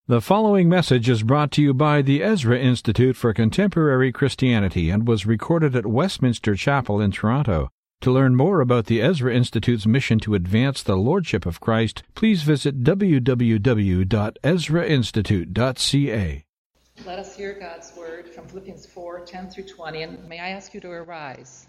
The following message is brought to you by the Ezra Institute for Contemporary Christianity and was recorded at Westminster Chapel in Toronto. To learn more about the Ezra Institute's mission to advance the Lordship of Christ, please visit www.ezrainstitute.ca. Let us hear God's word from Philippians 4:10 through 20, and may I ask you to arise.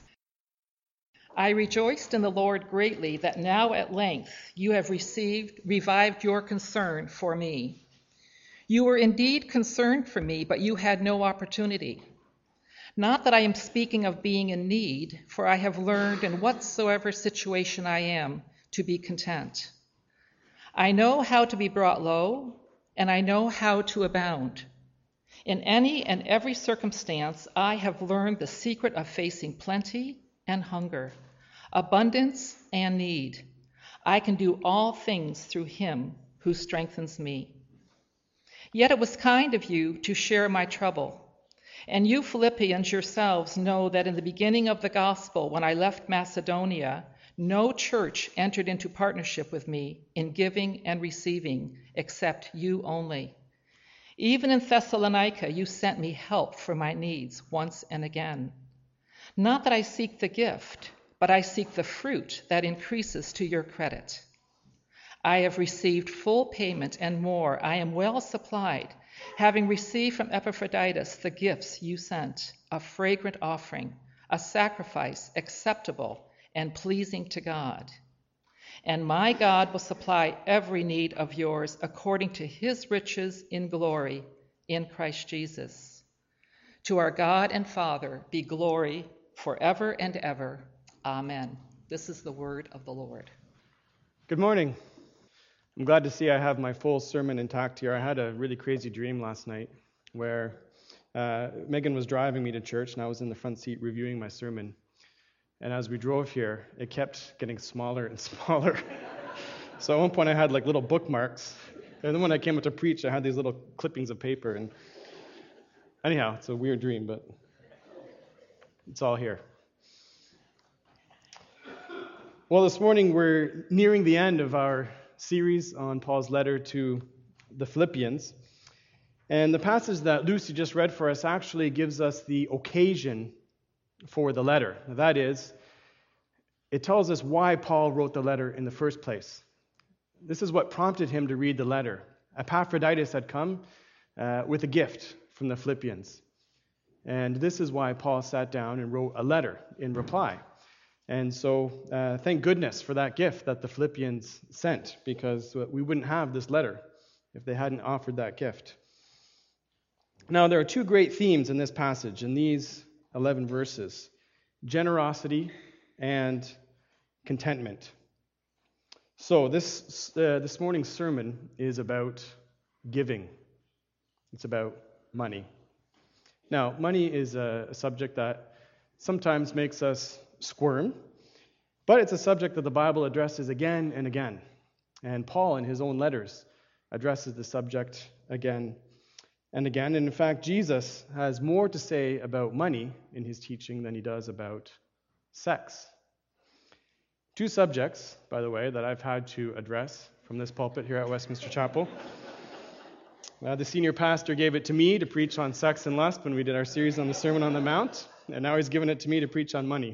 I rejoiced in the Lord greatly that now at length you have revived your concern for me. You were indeed concerned for me, but you had no opportunity. Not that I am speaking of being in need, for I have learned in whatsoever situation I am to be content. I know how to be brought low, and I know how to abound. In any and every circumstance, I have learned the secret of facing plenty and hunger, abundance and need. I can do all things through him who strengthens me. Yet it was kind of you to share my trouble. And you Philippians yourselves know that in the beginning of the gospel, when I left Macedonia, no church entered into partnership with me in giving and receiving, except you only. Even in Thessalonica, you sent me help for my needs once and again. Not that I seek the gift, but I seek the fruit that increases to your credit. I have received full payment and more. I am well supplied, having received from Epaphroditus the gifts you sent, a fragrant offering, a sacrifice acceptable and pleasing to God. And my God will supply every need of yours according to his riches in glory in Christ Jesus. To our God and Father be glory forever and ever. Amen. This is the word of the Lord. Good morning. I'm glad to see I have my full sermon intact here. I had a really crazy dream last night where Megan was driving me to church and I was in the front seat reviewing my sermon. And as we drove here, it kept getting smaller and smaller. So at one point I had like little bookmarks. And then when I came up to preach, I had these little clippings of paper. And anyhow, it's a weird dream, but it's all here. Well, this morning we're nearing the end of our series on Paul's letter to the Philippians. And the passage that Lucy just read for us actually gives us the occasion for the letter. That is, it tells us why Paul wrote the letter in the first place. This is what prompted him to read the letter. Epaphroditus had come with a gift from the Philippians. And this is why Paul sat down and wrote a letter in reply. And so thank goodness for that gift that the Philippians sent, because we wouldn't have this letter if they hadn't offered that gift. Now, there are two great themes in this passage, in these 11 verses: generosity and contentment. So this morning's sermon is about giving. It's about money. Now, money is a subject that sometimes makes us squirm, but it's a subject that the Bible addresses again and again. And Paul, in his own letters, addresses the subject again and again. And in fact, Jesus has more to say about money in his teaching than he does about sex. Two subjects, by the way, that I've had to address from this pulpit here at Westminster Chapel. The senior pastor gave it to me to preach on sex and lust when we did our series on the Sermon on the Mount, and now he's given it to me to preach on money.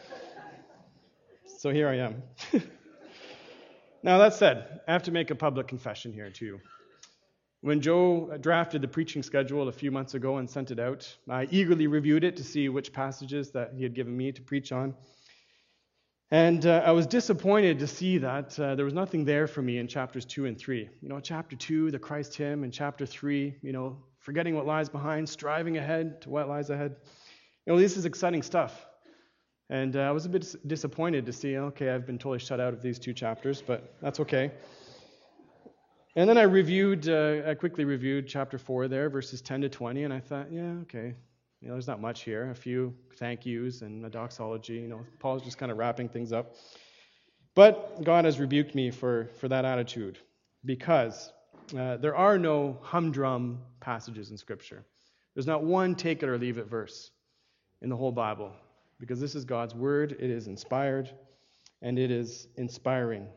So here I am. Now, that said, I have to make a public confession here too. When Joe drafted the preaching schedule a few months ago and sent it out, I eagerly reviewed it to see which passages that he had given me to preach on. And I was disappointed to see that there was nothing there for me in chapters 2 and 3. Chapter 2, the Christ hymn, and chapter 3, forgetting what lies behind, striving ahead to what lies ahead. This is exciting stuff. And I was a bit disappointed to see, I've been totally shut out of these two chapters, but that's okay. And then I quickly reviewed chapter 4 there, verses 10 to 20, and I thought, okay. There's not much here. A few thank yous and a doxology. Paul's just kind of wrapping things up. But God has rebuked me for that attitude, because there are no humdrum passages in Scripture. There's not one take it or leave it verse in the whole Bible, because this is God's word. It is inspired, and it is inspiring.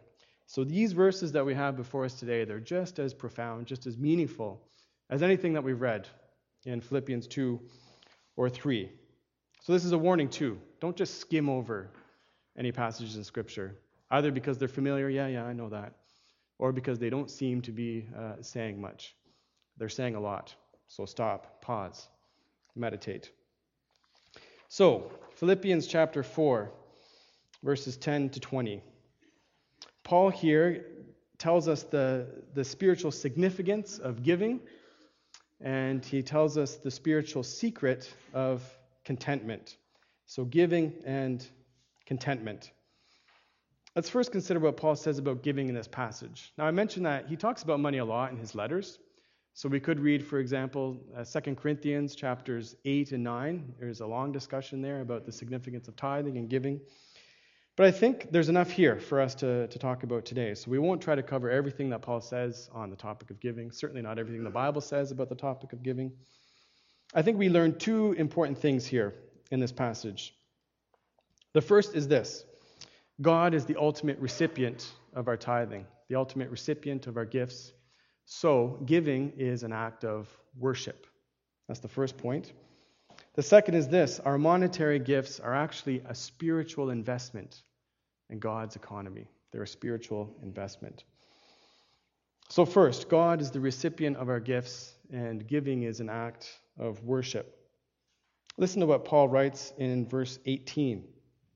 So these verses that we have before us today, they're just as profound, just as meaningful as anything that we've read in Philippians 2 or 3. So this is a warning too. Don't just skim over any passages in Scripture, either because they're familiar, yeah, I know that, or because they don't seem to be saying much. They're saying a lot. So stop, pause, meditate. So, Philippians chapter 4, verses 10 to 20. Paul here tells us the spiritual significance of giving, and he tells us the spiritual secret of contentment. So giving and contentment. Let's first consider what Paul says about giving in this passage. Now, I mentioned that he talks about money a lot in his letters. So we could read, for example, 2 Corinthians chapters 8 and 9. There's a long discussion there about the significance of tithing and giving. But I think there's enough here for us to talk about today. So we won't try to cover everything that Paul says on the topic of giving, certainly not everything the Bible says about the topic of giving. I think we learn two important things here in this passage. The first is this: God is the ultimate recipient of our tithing, the ultimate recipient of our gifts. So giving is an act of worship. That's the first point. The second is this: our monetary gifts are actually a spiritual investment in God's economy. They're a spiritual investment. So first, God is the recipient of our gifts, and giving is an act of worship. Listen to what Paul writes in verse 18.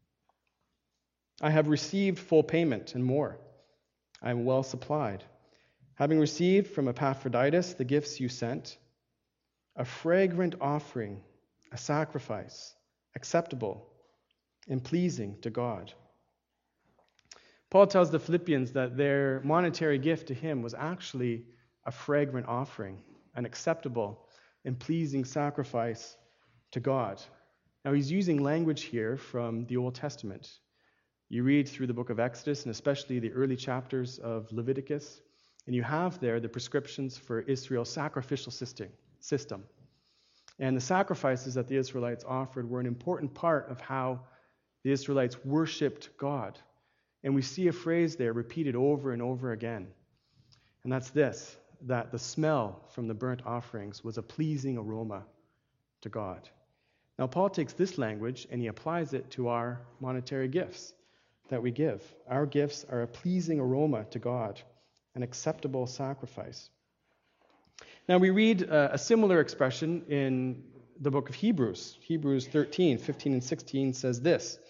I have received full payment and more. I am well supplied, having received from Epaphroditus the gifts you sent, a fragrant offering, a sacrifice, acceptable and pleasing to God. Paul tells the Philippians that their monetary gift to him was actually a fragrant offering, an acceptable and pleasing sacrifice to God. Now he's using language here from the Old Testament. You read through the book of Exodus, and especially the early chapters of Leviticus, and you have there the prescriptions for Israel's sacrificial system. And the sacrifices that the Israelites offered were an important part of how the Israelites worshipped God. And we see a phrase there repeated over and over again. And that's this: that the smell from the burnt offerings was a pleasing aroma to God. Now, Paul takes this language and he applies it to our monetary gifts that we give. Our gifts are a pleasing aroma to God, an acceptable sacrifice. Now, we read a similar expression in the book of Hebrews. Hebrews 13, 15 and 16 says this: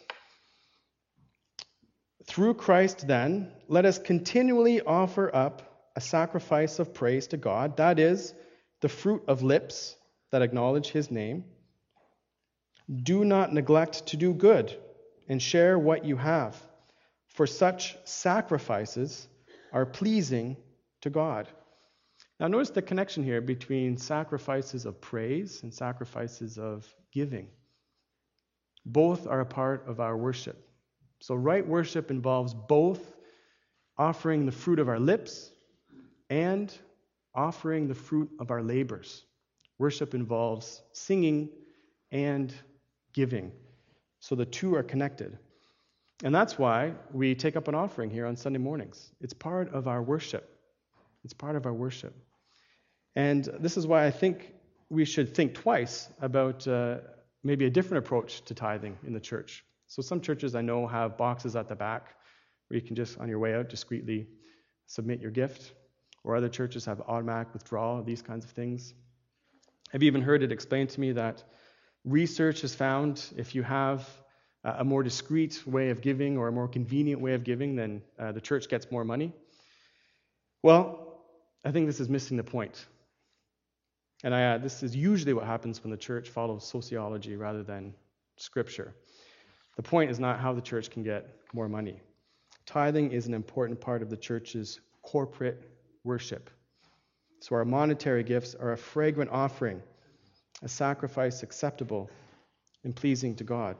Through Christ, then, let us continually offer up a sacrifice of praise to God, that is, the fruit of lips that acknowledge his name. Do not neglect to do good and share what you have, for such sacrifices are pleasing to God. Now notice the connection here between sacrifices of praise and sacrifices of giving. Both are a part of our worship. So right worship involves both offering the fruit of our lips and offering the fruit of our labors. Worship involves singing and giving. So the two are connected. And that's why we take up an offering here on Sunday mornings. It's part of our worship. It's part of our worship. And this is why I think we should think twice about maybe a different approach to tithing in the church. So some churches I know have boxes at the back where you can just, on your way out, discreetly submit your gift. Or other churches have automatic withdrawal, these kinds of things. I've even heard it explained to me that research has found if you have a more discreet way of giving or a more convenient way of giving, then the church gets more money. Well, I think this is missing the point. And this is usually what happens when the church follows sociology rather than Scripture. The point is not how the church can get more money. Tithing is an important part of the church's corporate worship. So our monetary gifts are a fragrant offering, a sacrifice acceptable and pleasing to God.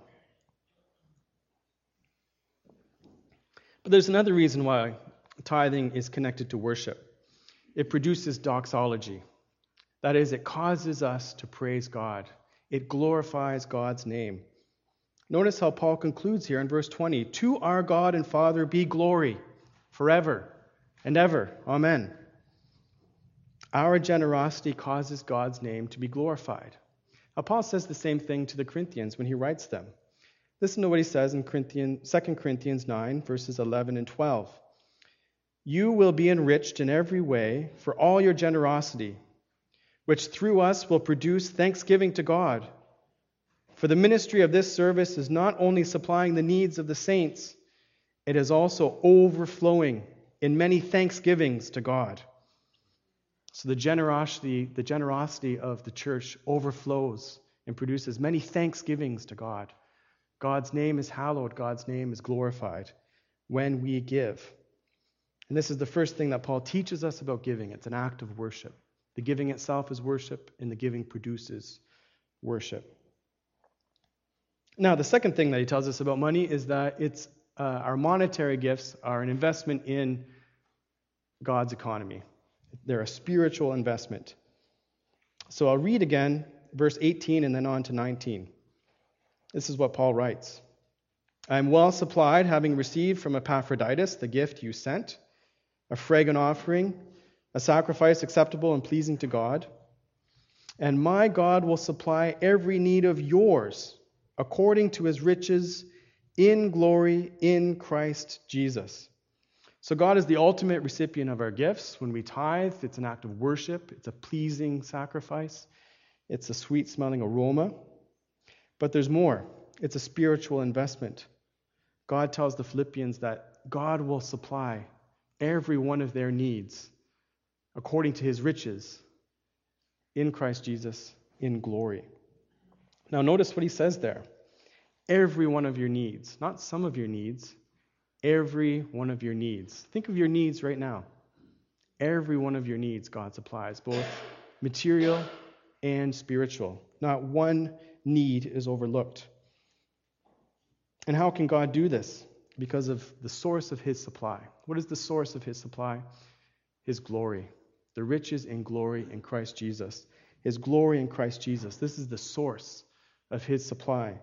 But there's another reason why tithing is connected to worship. It produces doxology. That is, it causes us to praise God. It glorifies God's name. Notice how Paul concludes here in verse 20. To our God and Father be glory forever and ever. Amen. Our generosity causes God's name to be glorified. Now, Paul says the same thing to the Corinthians when he writes them. Listen to what he says in 2 Corinthians 9, verses 11 and 12. You will be enriched in every way for all your generosity, which through us will produce thanksgiving to God. For the ministry of this service is not only supplying the needs of the saints, it is also overflowing in many thanksgivings to God. So the generosity of the church overflows and produces many thanksgivings to God. God's name is hallowed, God's name is glorified when we give. And this is the first thing that Paul teaches us about giving. It's an act of worship. The giving itself is worship, and the giving produces worship. Now, the second thing that he tells us about money is that our monetary gifts are an investment in God's economy. They're a spiritual investment. So I'll read again verse 18 and then on to 19. This is what Paul writes. I am well supplied, having received from Epaphroditus the gift you sent, a fragrant offering, a sacrifice acceptable and pleasing to God. And my God will supply every need of yours according to his riches in glory in Christ Jesus. So God is the ultimate recipient of our gifts. When we tithe, it's an act of worship. It's a pleasing sacrifice. It's a sweet-smelling aroma. But there's more. It's a spiritual investment. God tells the Philippians that God will supply every one of their needs according to his riches in Christ Jesus in glory. Now notice what he says there. Every one of your needs, not some of your needs, every one of your needs. Think of your needs right now. Every one of your needs God supplies, both material and spiritual. Not one need is overlooked. And how can God do this? Because of the source of his supply. What is the source of his supply? His glory. The riches and glory in Christ Jesus. His glory in Christ Jesus. This is the source of his supply.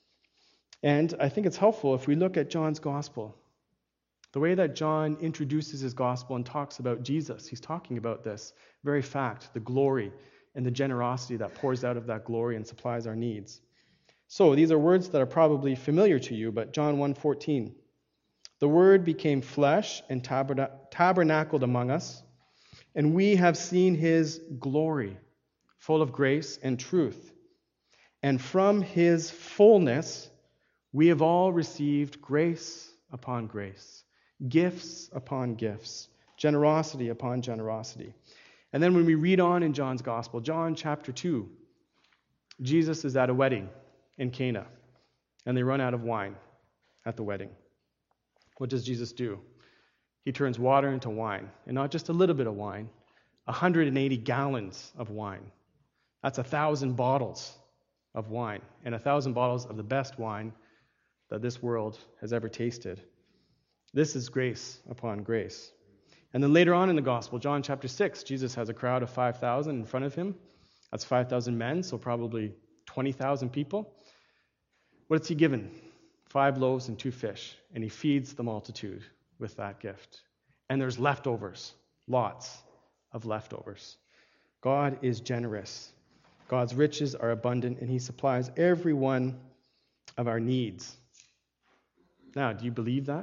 And I think it's helpful if we look at John's gospel. The way that John introduces his gospel and talks about Jesus, he's talking about this very fact, the glory and the generosity that pours out of that glory and supplies our needs. So these are words that are probably familiar to you, but John 1:14. The Word became flesh and tabernacled among us, and we have seen his glory, full of grace and truth. And from his fullness we have all received grace upon grace, gifts upon gifts, generosity upon generosity. And then when we read on in John's Gospel, John chapter 2, Jesus is at a wedding in Cana, and they run out of wine at the wedding. What does Jesus do? He turns water into wine, and not just a little bit of wine, 180 gallons of wine. That's 1,000 bottles of wine, and 1,000 bottles of the best wine that this world has ever tasted. This is grace upon grace. And then later on in the gospel, John chapter 6, Jesus has a crowd of 5,000 in front of him. That's 5,000 men, so probably 20,000 people. What's he given? 5 loaves and 2 fish, and he feeds the multitude with that gift. And there's leftovers, lots of leftovers. God is generous. God's riches are abundant, and he supplies every one of our needs. Now, do you believe that?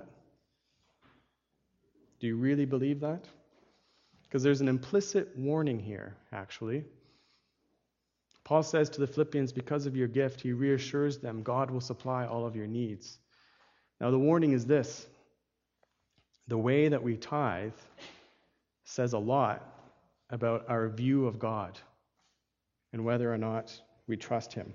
Do you really believe that? Because there's an implicit warning here, actually. Paul says to the Philippians, because of your gift, he reassures them God will supply all of your needs. Now, the warning is this. The way that we tithe says a lot about our view of God and whether or not we trust him.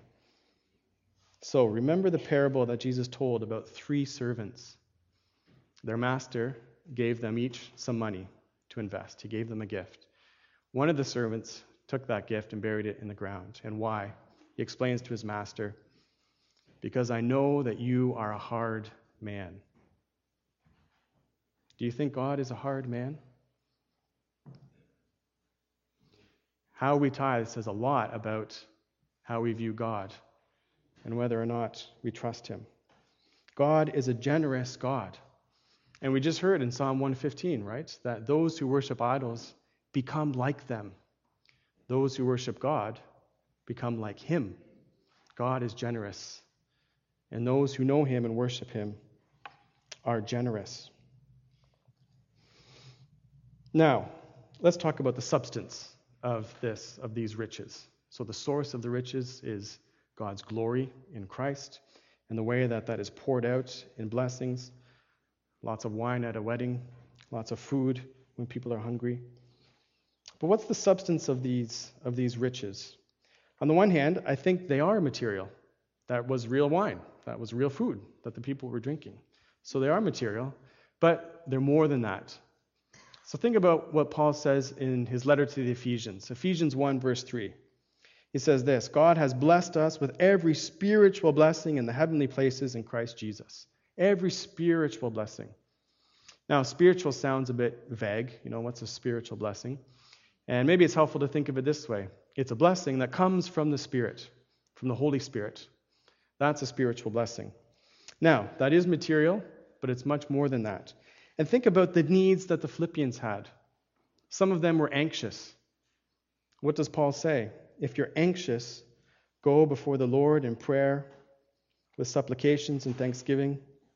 So, remember the parable that Jesus told about 3 servants. Their master gave them each some money to invest. He gave them a gift. One of the servants took that gift and buried it in the ground. And why? He explains to his master, because I know that you are a hard man. Do you think God is a hard man? How we tithe says a lot about how we view God and whether or not we trust him. God is a generous God. And we just heard in Psalm 115, right, that those who worship idols become like them. Those who worship God become like him. God is generous. And those who know him and worship him are generous. Now, let's talk about the substance of these riches. So the source of the riches is God's glory in Christ, and the way that is poured out in blessings. Lots of wine at a wedding, lots of food when people are hungry. But what's the substance of these riches? On the one hand, I think they are material. That was real wine. That was real food that the people were drinking. So they are material, but they're more than that. So think about what Paul says in his letter to the Ephesians. Ephesians 1, verse 3. He says this, God has blessed us with every spiritual blessing in the heavenly places in Christ Jesus. Every spiritual blessing. Now, spiritual sounds a bit vague. What's a spiritual blessing? And maybe it's helpful to think of it this way. It's a blessing that comes from the Spirit, from the Holy Spirit. That's a spiritual blessing. Now, that is material, but it's much more than that. And think about the needs that the Philippians had. Some of them were anxious. What does Paul say? If you're anxious, go before the Lord in prayer with supplications and thanksgiving.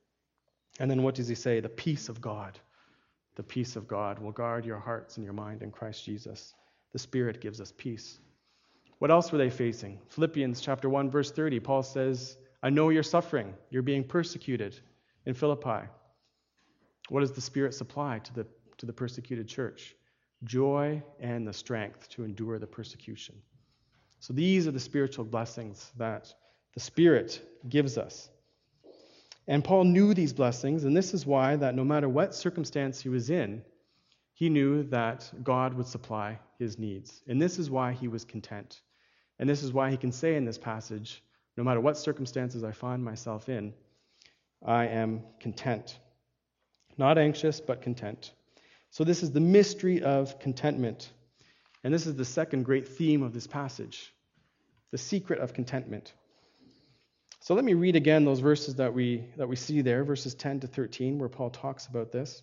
And then what does he say? The peace of God. The peace of God will guard your hearts and your mind in Christ Jesus. The Spirit gives us peace. What else were they facing? Philippians chapter 1, verse 30, Paul says, I know you're suffering. You're being persecuted in Philippi. What does the Spirit supply to the persecuted church? Joy and the strength to endure the persecution. So these are the spiritual blessings that the Spirit gives us. And Paul knew these blessings, and this is why that no matter what circumstance he was in, he knew that God would supply his needs. And this is why he was content. And this is why he can say in this passage, no matter what circumstances I find myself in, I am content. Not anxious, but content. So this is the mystery of contentment. And this is the second great theme of this passage, the secret of contentment. So let me read again those verses that we see there, verses 10 to 13, where Paul talks about this.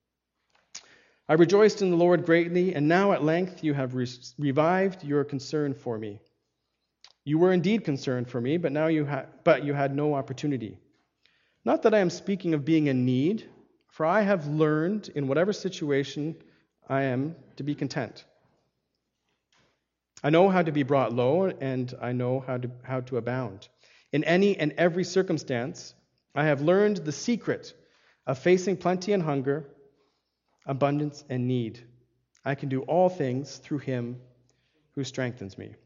I rejoiced in the Lord greatly, and now at length you have revived your concern for me. You were indeed concerned for me, but you had no opportunity. Not that I am speaking of being in need, for I have learned in whatever situation I am to be content. I know how to be brought low, and I know how to abound. In any and every circumstance, I have learned the secret of facing plenty and hunger, abundance and need. I can do all things through him who strengthens me.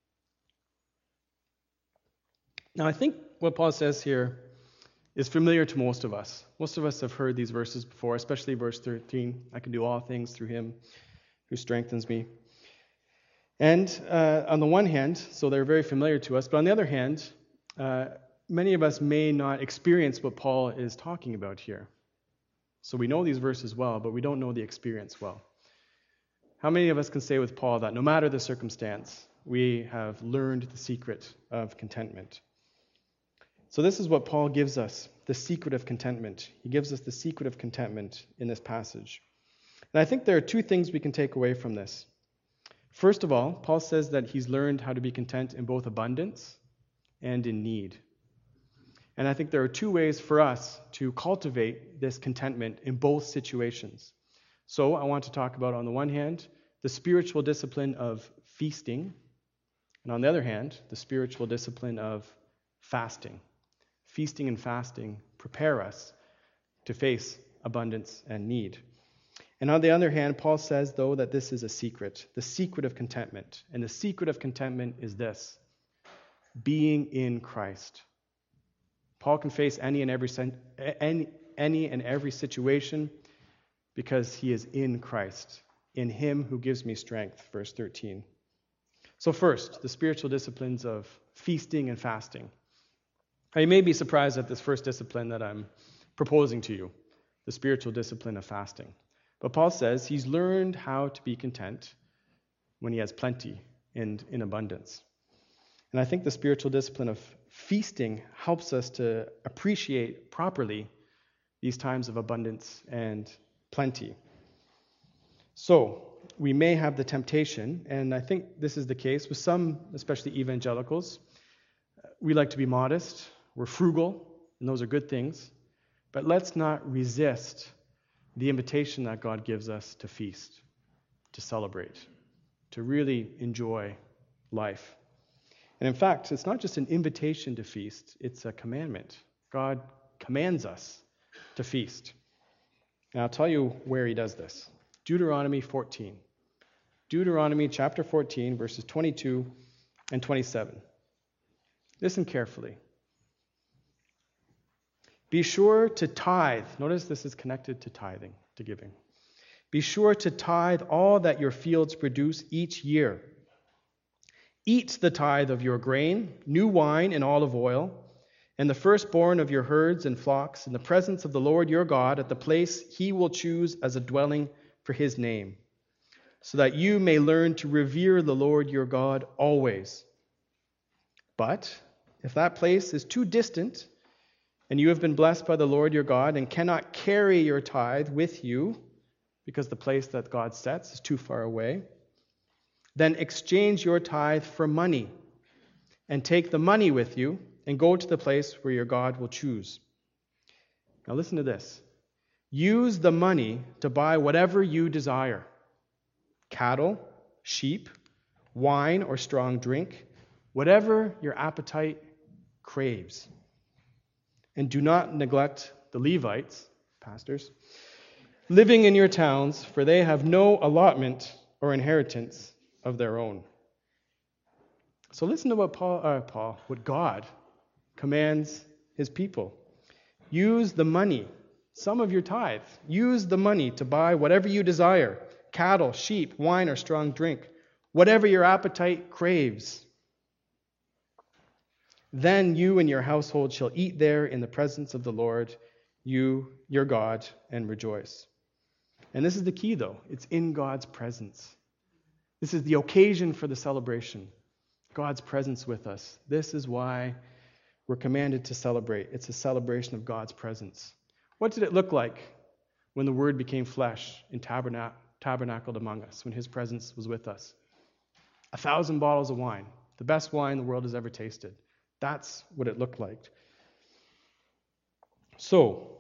Now, I think what Paul says here is familiar to most of us. Most of us have heard these verses before, especially verse 13. I can do all things through him who strengthens me. And on the one hand, so they're very familiar to us, but on the other hand, many of us may not experience what Paul is talking about here. So we know these verses well, but we don't know the experience well. How many of us can say with Paul that no matter the circumstance, we have learned the secret of contentment? So this is what Paul gives us, the secret of contentment. He gives us the secret of contentment in this passage. And I think there are two things we can take away from this. First of all, Paul says that he's learned how to be content in both abundance and in need. And I think there are two ways for us to cultivate this contentment in both situations. So I want to talk about, on the one hand, the spiritual discipline of feasting, and on the other hand, the spiritual discipline of fasting. Feasting and fasting prepare us to face abundance and need. And on the other hand, Paul says, though, that this is a secret, the secret of contentment. And the secret of contentment is this: being in Christ. Paul can face any and every situation because he is in Christ, in him who gives me strength, verse 13. So first, the spiritual disciplines of feasting and fasting. Now, you may be surprised at this first discipline that I'm proposing to you, the spiritual discipline of fasting. But Paul says he's learned how to be content when he has plenty and in abundance. And I think the spiritual discipline of feasting helps us to appreciate properly these times of abundance and plenty. So, we may have the temptation, and I think this is the case with some, especially evangelicals. We like to be modest, we're frugal, and those are good things. But let's not resist the invitation that God gives us to feast, to celebrate, to really enjoy life. And in fact, it's not just an invitation to feast, it's a commandment. God commands us to feast. And I'll tell you where he does this. Deuteronomy 14. Deuteronomy chapter 14, verses 22 and 27. Listen carefully. Be sure to tithe. Notice this is connected to tithing, to giving. Be sure to tithe all that your fields produce each year. Eat the tithe of your grain, new wine and olive oil, and the firstborn of your herds and flocks in the presence of the Lord your God at the place he will choose as a dwelling for his name, so that you may learn to revere the Lord your God always. But if that place is too distant, and you have been blessed by the Lord your God and cannot carry your tithe with you, because the place that God sets is too far away, then exchange your tithe for money, and take the money with you, and go to the place where your God will choose. Now listen to this. Use the money to buy whatever you desire: cattle, sheep, wine or strong drink, whatever your appetite craves. And do not neglect the Levites, pastors, living in your towns, for they have no allotment or inheritance of their own. So listen to what what God commands his people. Use the money, some of your tithe. Use the money to buy whatever you desire: cattle, sheep, wine, or strong drink, whatever your appetite craves. Then you and your household shall eat there in the presence of the Lord, you, your God, and rejoice. And this is the key, though. It's in God's presence. This is the occasion for the celebration. God's presence with us. This is why we're commanded to celebrate. It's a celebration of God's presence. What did it look like when the Word became flesh and tabernacled among us, when his presence was with us? 1,000 bottles of wine, the best wine the world has ever tasted. That's what it looked like. So,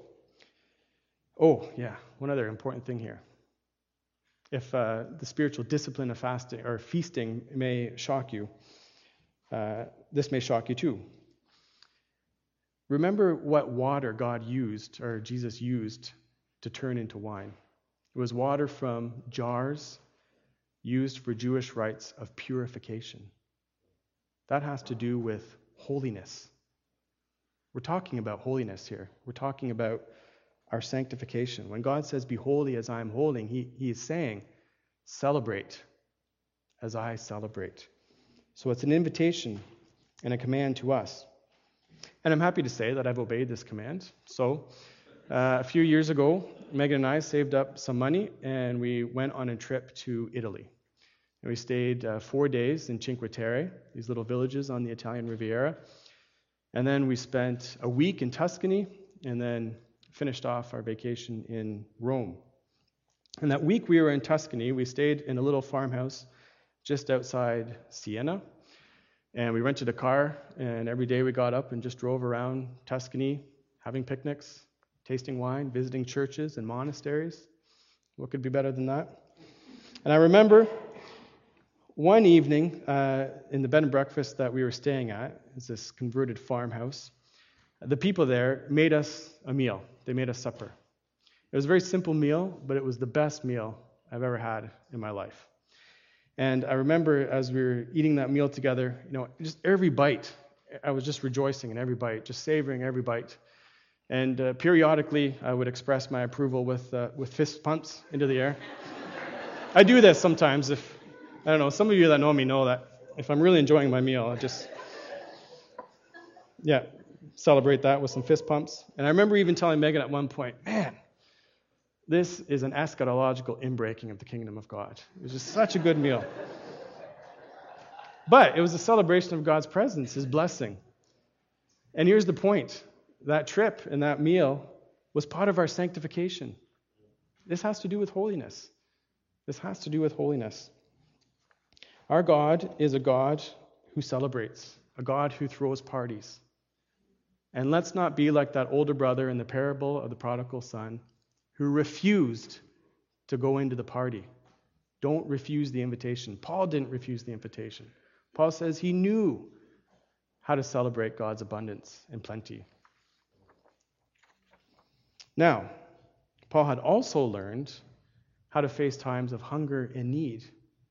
one other important thing here. If the spiritual discipline of fasting or feasting may shock you, this may shock you too. Remember what water God used, or Jesus used, to turn into wine. It was water from jars used for Jewish rites of purification. That has to do with holiness. We're talking about holiness here. We're talking about our sanctification. When God says, "Be holy as I am holy," he is saying, celebrate as I celebrate. So it's an invitation and a command to us. And I'm happy to say that I've obeyed this command. So a few years ago, Megan and I saved up some money and we went on a trip to Italy. And we stayed 4 days in Cinque Terre, these little villages on the Italian Riviera. And then we spent a week in Tuscany and then finished off our vacation in Rome. And that week we were in Tuscany, we stayed in a little farmhouse just outside Siena. And we rented a car, and every day we got up and just drove around Tuscany, having picnics, tasting wine, visiting churches and monasteries. What could be better than that? And I remember one evening in the bed and breakfast that we were staying at, it's this converted farmhouse, the people there made us a meal. They made us supper. It was a very simple meal, but it was the best meal I've ever had in my life. And I remember as we were eating that meal together, just every bite, I was just rejoicing in every bite, just savoring every bite. And periodically, I would express my approval with fist pumps into the air. I do this sometimes. Some of you that know me know that if I'm really enjoying my meal, I just, celebrate that with some fist pumps. And I remember even telling Megan at one point, man, this is an eschatological inbreaking of the kingdom of God. It was just such a good meal. But it was a celebration of God's presence, his blessing. And here's the point. That trip and that meal was part of our sanctification. This has to do with holiness. This has to do with holiness. Our God is a God who celebrates, a God who throws parties. And let's not be like that older brother in the parable of the prodigal son who refused to go into the party. Don't refuse the invitation. Paul didn't refuse the invitation. Paul says he knew how to celebrate God's abundance and plenty. Now, Paul had also learned how to face times of hunger and need.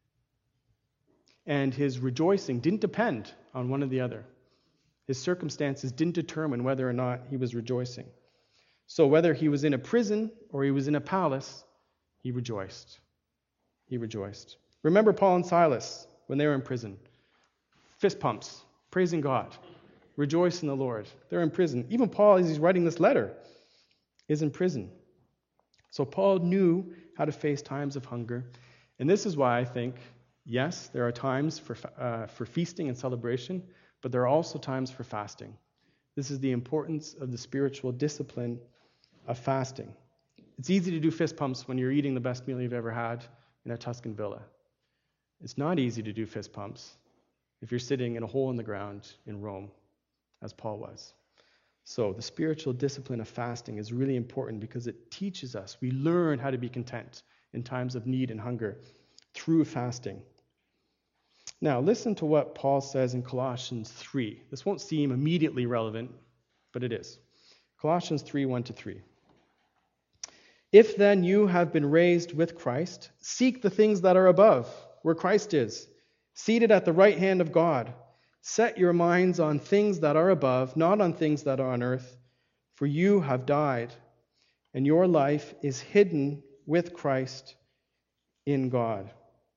And his rejoicing didn't depend on one or the other. His circumstances didn't determine whether or not he was rejoicing. So whether he was in a prison or he was in a palace, he rejoiced. He rejoiced. Remember Paul and Silas when they were in prison. Fist pumps, praising God. Rejoice in the Lord. They're in prison. Even Paul, as he's writing this letter, is in prison. So Paul knew how to face times of hunger. And this is why I think, yes, there are times for feasting and celebration, but there are also times for fasting. This is the importance of the spiritual discipline of fasting. It's easy to do fist pumps when you're eating the best meal you've ever had in a Tuscan villa. It's not easy to do fist pumps if you're sitting in a hole in the ground in Rome, as Paul was. So the spiritual discipline of fasting is really important because it teaches us, we learn how to be content in times of need and hunger through fasting. Now, listen to what Paul says in Colossians 3. This won't seem immediately relevant, but it is. Colossians 3, 1-3. If then you have been raised with Christ, seek the things that are above, where Christ is, seated at the right hand of God. Set your minds on things that are above, not on things that are on earth, for you have died, and your life is hidden with Christ in God.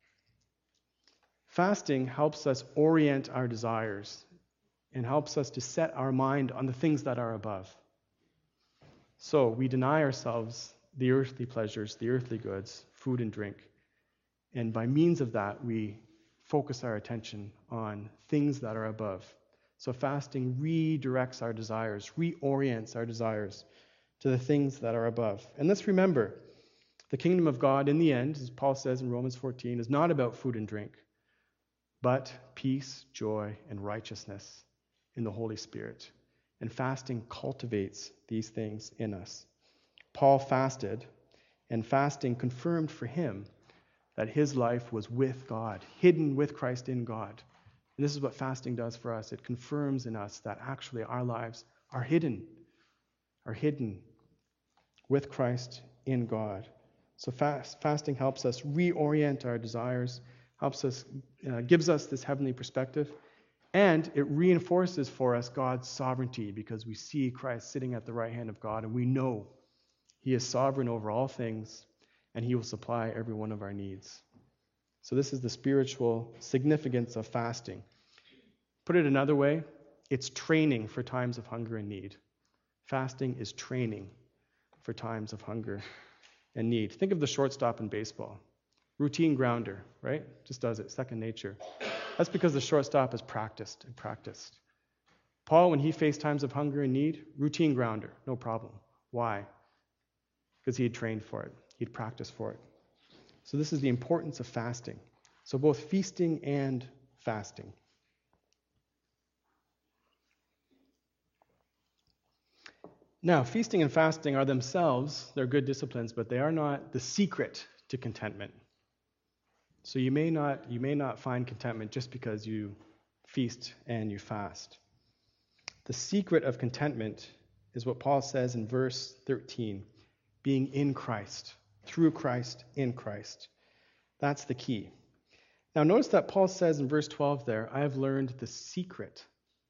Fasting helps us orient our desires and helps us to set our mind on the things that are above. So we deny ourselves the earthly pleasures, the earthly goods, food and drink, and by means of that, we focus our attention on things that are above. So fasting redirects our desires, reorients our desires to the things that are above. And let's remember, the kingdom of God in the end, as Paul says in Romans 14, is not about food and drink, but peace, joy, and righteousness in the Holy Spirit. And fasting cultivates these things in us. Paul fasted, and fasting confirmed for him that his life was with God, hidden with Christ in God. And this is what fasting does for us. It confirms in us that actually our lives are hidden with Christ in God. So fasting helps us reorient our desires, gives us this heavenly perspective, and it reinforces for us God's sovereignty because we see Christ sitting at the right hand of God and we know he is sovereign over all things and he will supply every one of our needs. So this is the spiritual significance of fasting. Put it another way, it's training for times of hunger and need. Fasting is training for times of hunger and need. Think of the shortstop in baseball. Routine grounder, right? Just does it, second nature. That's because the shortstop has practiced and practiced. Paul, when he faced times of hunger and need, routine grounder, no problem. Why? Because he had trained for it. He'd practiced for it. So this is the importance of fasting. So both feasting and fasting. Now, feasting and fasting are themselves, they're good disciplines, but they are not the secret to contentment. So you may not find contentment just because you feast and you fast. The secret of contentment is what Paul says in verse 13, being in Christ, through Christ, in Christ. That's the key. Now notice that Paul says in verse 12 there, I have learned the secret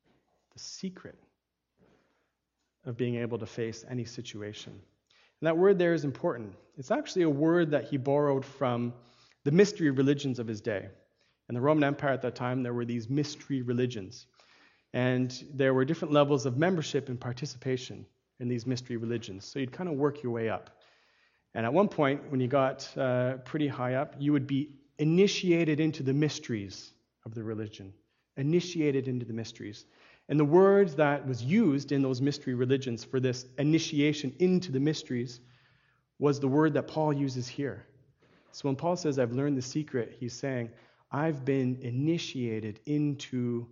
of being able to face any situation. And that word there is important. It's actually a word that he borrowed from the mystery religions of his day. In the Roman Empire at that time, there were these mystery religions. And there were different levels of membership and participation in these mystery religions. So you'd kind of work your way up. And at one point, when you got pretty high up, you would be initiated into the mysteries of the religion. Initiated into the mysteries. And the word that was used in those mystery religions for this initiation into the mysteries was the word that Paul uses here. So when Paul says, I've learned the secret, he's saying, I've been initiated into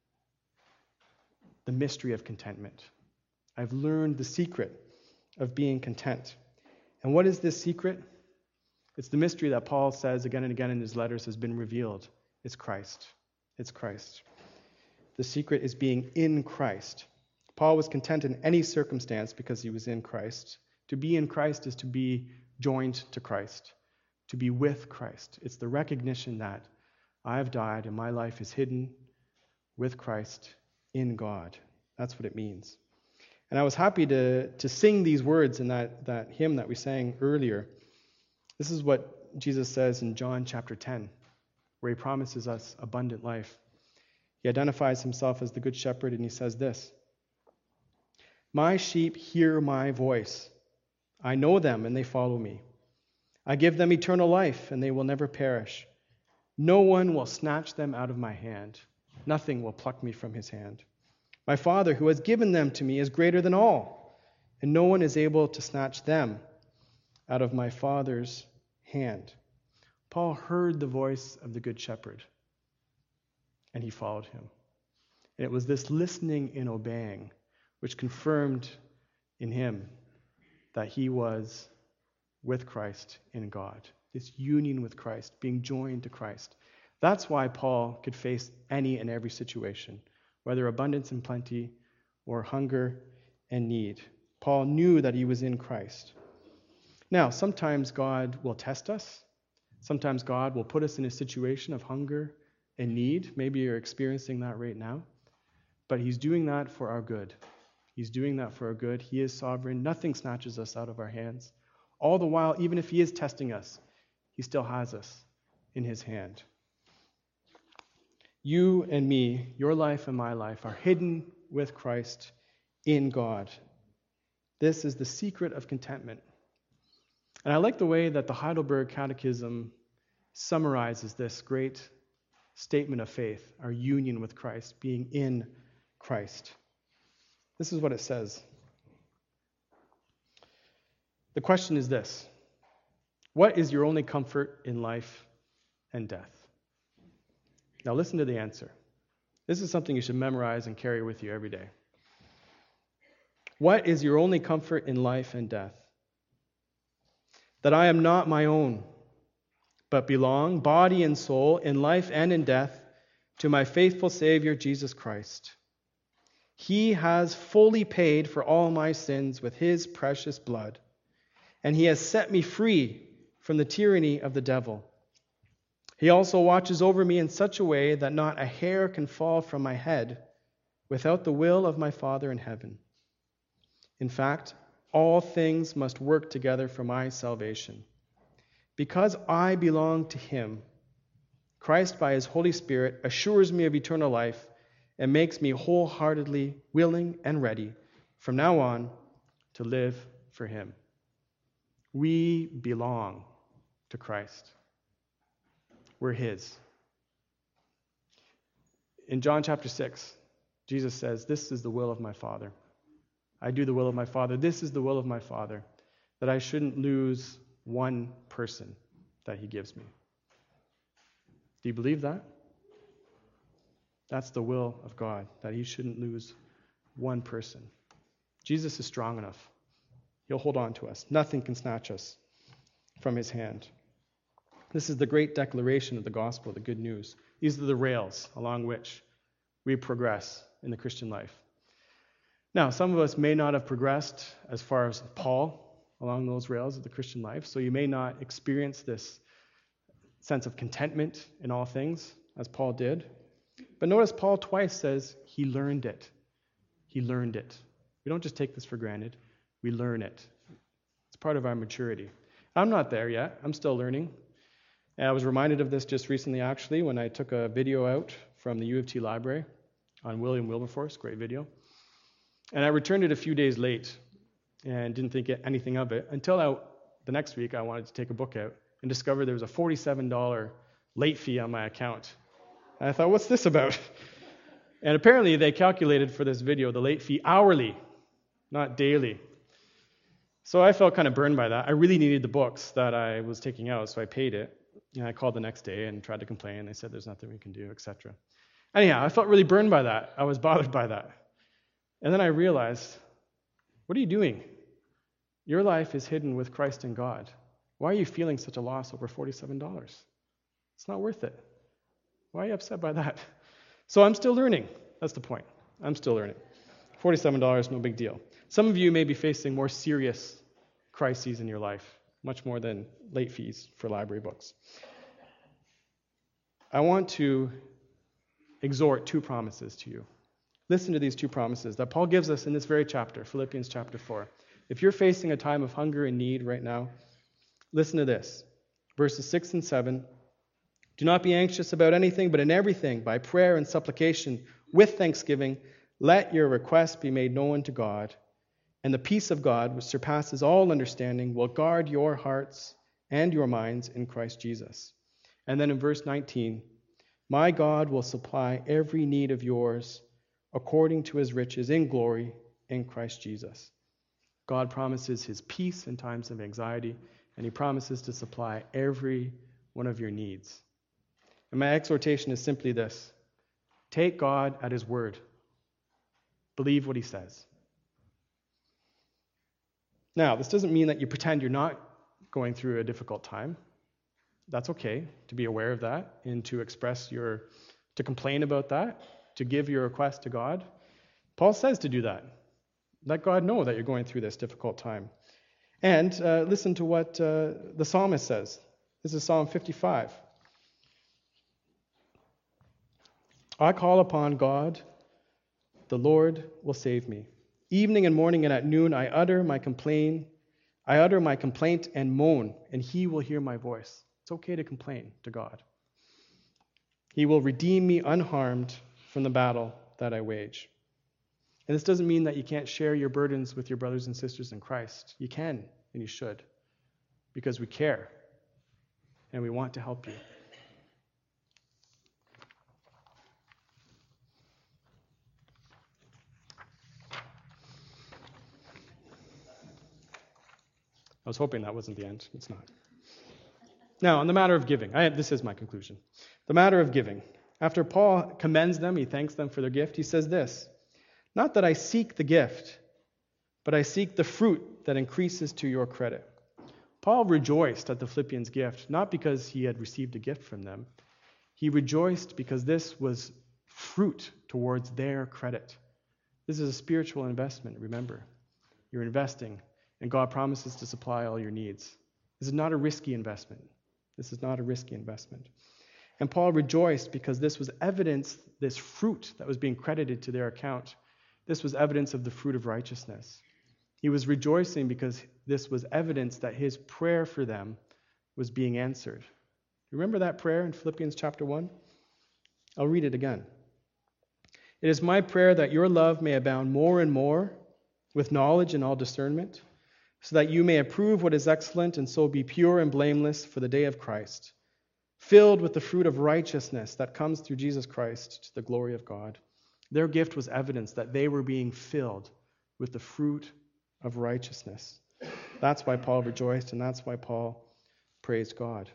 the mystery of contentment. I've learned the secret of being content. And what is this secret? It's the mystery that Paul says again and again in his letters has been revealed. It's Christ. It's Christ. The secret is being in Christ. Paul was content in any circumstance because he was in Christ. To be in Christ is to be joined to Christ, to be with Christ. It's the recognition that I have died and my life is hidden with Christ in God. That's what it means. And I was happy to sing these words in that hymn that we sang earlier. This is what Jesus says in John chapter 10, where he promises us abundant life. He identifies himself as the good shepherd, and he says this, "My sheep hear my voice. I know them, and they follow me. I give them eternal life, and they will never perish. No one will snatch them out of my hand. Nothing will pluck me from his hand. My Father, who has given them to me, is greater than all, and no one is able to snatch them out of my Father's hand." Paul heard the voice of the Good Shepherd, and he followed him. And it was this listening and obeying which confirmed in him that he was with Christ in God. This union with Christ, being joined to Christ. That's why Paul could face any and every situation, whether abundance and plenty or hunger and need. Paul knew that he was in Christ. Now, sometimes God will test us. Sometimes God will put us in a situation of hunger and need. Maybe you're experiencing that right now. But he's doing that for our good. He's doing that for our good. He is sovereign. Nothing snatches us out of our hands. All the while, even if he is testing us, he still has us in his hand. You and me, your life and my life, are hidden with Christ in God. This is the secret of contentment. And I like the way that the Heidelberg Catechism summarizes this great statement of faith, our union with Christ, being in Christ. This is what it says. The question is this: what is your only comfort in life and death? Now listen to the answer. This is something you should memorize and carry with you every day. What is your only comfort in life and death? That I am not my own, but belong, body and soul, in life and in death, to my faithful Savior, Jesus Christ. He has fully paid for all my sins with his precious blood, and he has set me free from the tyranny of the devil. He also watches over me in such a way that not a hair can fall from my head without the will of my Father in heaven. In fact, all things must work together for my salvation. Because I belong to him, Christ, by his Holy Spirit, assures me of eternal life and makes me wholeheartedly willing and ready from now on to live for him. We belong to Christ. We're his. In John chapter 6, Jesus says, "This is the will of my Father. I do the will of my Father. This is the will of my Father, that I shouldn't lose one person that he gives me." Do you believe that? That's the will of God, that he shouldn't lose one person. Jesus is strong enough. He'll hold on to us. Nothing can snatch us from his hand. This is the great declaration of the gospel, the good news. These are the rails along which we progress in the Christian life. Now, some of us may not have progressed as far as Paul along those rails of the Christian life, so you may not experience this sense of contentment in all things as Paul did. But notice Paul twice says he learned it. He learned it. We don't just take this for granted. We learn it. It's part of our maturity. I'm not there yet. I'm still learning. And I was reminded of this just recently, actually, when I took a video out from the U of T library on William Wilberforce, great video. And I returned it a few days late and didn't think anything of it until the next week I wanted to take a book out and discovered there was a $47 late fee on my account. And I thought, what's this about? And apparently they calculated for this video the late fee hourly, not daily. So I felt kind of burned by that. I really needed the books that I was taking out, so I paid it. And I called the next day and tried to complain. They said there's nothing we can do, etc. Anyhow, I felt really burned by that. I was bothered by that. And then I realized, what are you doing? Your life is hidden with Christ in God. Why are you feeling such a loss over $47? It's not worth it. Why are you upset by that? So I'm still learning. That's the point. I'm still learning. $47, no big deal. Some of you may be facing more serious crises in your life, much more than late fees for library books. I want to exhort two promises to you. Listen to these two promises that Paul gives us in this very chapter, Philippians chapter 4. If you're facing a time of hunger and need right now, listen to this. Verses 6 and 7. Do not be anxious about anything, but in everything, by prayer and supplication, with thanksgiving, let your requests be made known to God. And the peace of God, which surpasses all understanding, will guard your hearts and your minds in Christ Jesus. And then in verse 19, my God will supply every need of yours according to his riches in glory in Christ Jesus. God promises his peace in times of anxiety, and he promises to supply every one of your needs. And my exhortation is simply this: take God at his word. Believe what he says. Now, this doesn't mean that you pretend you're not going through a difficult time. That's okay to be aware of that and to to complain about that, to give your request to God. Paul says to do that. Let God know that you're going through this difficult time. And listen to what the psalmist says. This is Psalm 55. I call upon God, the Lord will save me. Evening and morning and at noon I utter my complaint and moan, and he will hear my voice. It's okay to complain to God. He will redeem me unharmed from the battle that I wage. And this doesn't mean that you can't share your burdens with your brothers and sisters in Christ. You can, and you should, because we care, and we want to help you. I was hoping that wasn't the end. It's not. Now, on the matter of giving, this is my conclusion. The matter of giving. After Paul commends them, he thanks them for their gift, he says this: not that I seek the gift, but I seek the fruit that increases to your credit. Paul rejoiced at the Philippians' gift, not because he had received a gift from them. He rejoiced because this was fruit towards their credit. This is a spiritual investment, remember. You're investing, and God promises to supply all your needs. This is not a risky investment. This is not a risky investment. And Paul rejoiced because this was evidence, this fruit that was being credited to their account, this was evidence of the fruit of righteousness. He was rejoicing because this was evidence that his prayer for them was being answered. Remember that prayer in Philippians chapter 1? I'll read it again. It is my prayer that your love may abound more and more with knowledge and all discernment, so that you may approve what is excellent and so be pure and blameless for the day of Christ, filled with the fruit of righteousness that comes through Jesus Christ to the glory of God. Their gift was evidence that they were being filled with the fruit of righteousness. That's why Paul rejoiced, and that's why Paul praised God.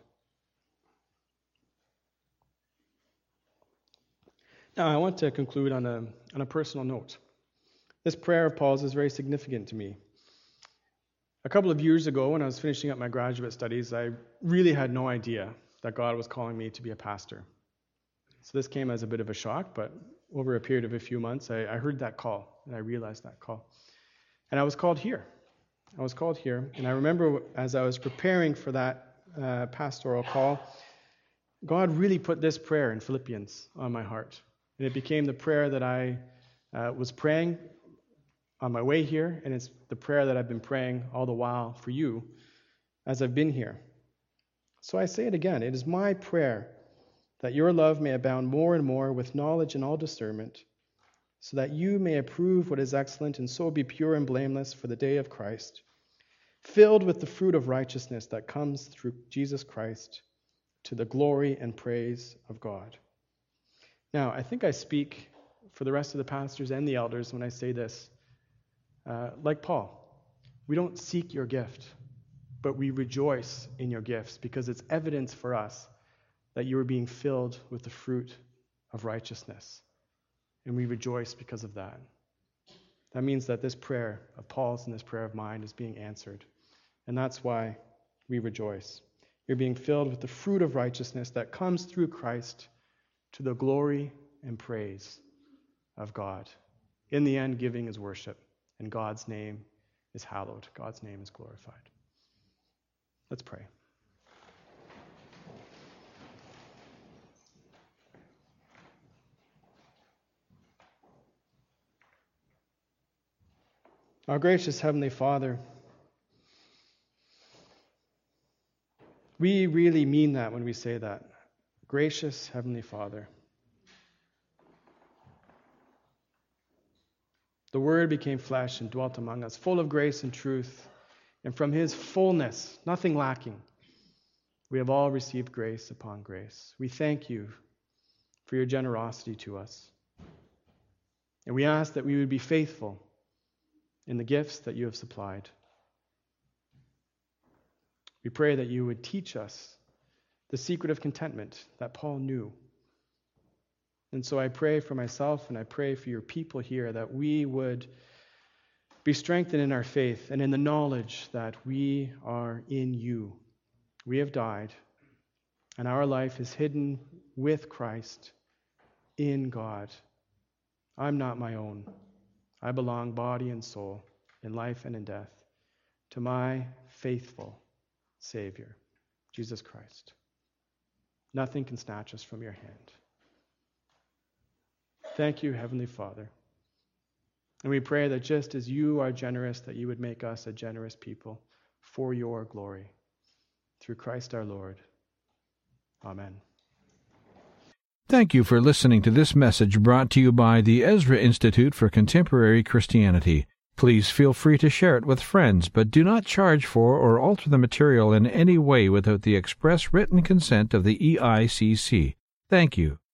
Now, I want to conclude on a personal note. This prayer of Paul's is very significant to me. A couple of years ago, when I was finishing up my graduate studies, I really had no idea that God was calling me to be a pastor. So this came as a bit of a shock, but over a period of a few months, I heard that call, and I realized that call. And I was called here. And I remember as I was preparing for that pastoral call, God really put this prayer in Philippians on my heart. And it became the prayer that I was praying on my way here, and it's the prayer that I've been praying all the while for you as I've been here. So I say it again. It is my prayer that your love may abound more and more with knowledge and all discernment, so that you may approve what is excellent and so be pure and blameless for the day of Christ, filled with the fruit of righteousness that comes through Jesus Christ to the glory and praise of God. Now, I think I speak for the rest of the pastors and the elders when I say this. Like Paul, we don't seek your gift, but we rejoice in your gifts because it's evidence for us that you are being filled with the fruit of righteousness. And we rejoice because of that. That means that this prayer of Paul's and this prayer of mine is being answered. And that's why we rejoice. You're being filled with the fruit of righteousness that comes through Christ to the glory and praise of God. In the end, giving is worship, and God's name is hallowed. God's name is glorified. Let's pray. Our gracious Heavenly Father, we really mean that when we say that. Gracious Heavenly Father. The Word became flesh and dwelt among us, full of grace and truth, and from His fullness, nothing lacking, we have all received grace upon grace. We thank you for your generosity to us. And we ask that we would be faithful in the gifts that you have supplied. We pray that you would teach us the secret of contentment that Paul knew. And so I pray for myself and I pray for your people here that we would be strengthened in our faith and in the knowledge that we are in you. We have died, and our life is hidden with Christ in God. I'm not my own. I belong body and soul, in life and in death, to my faithful Savior, Jesus Christ. Nothing can snatch us from your hand. Thank you, Heavenly Father. And we pray that just as you are generous, that you would make us a generous people for your glory. Through Christ our Lord. Amen. Thank you for listening to this message brought to you by the Ezra Institute for Contemporary Christianity. Please feel free to share it with friends, but do not charge for or alter the material in any way without the express written consent of the EICC. Thank you.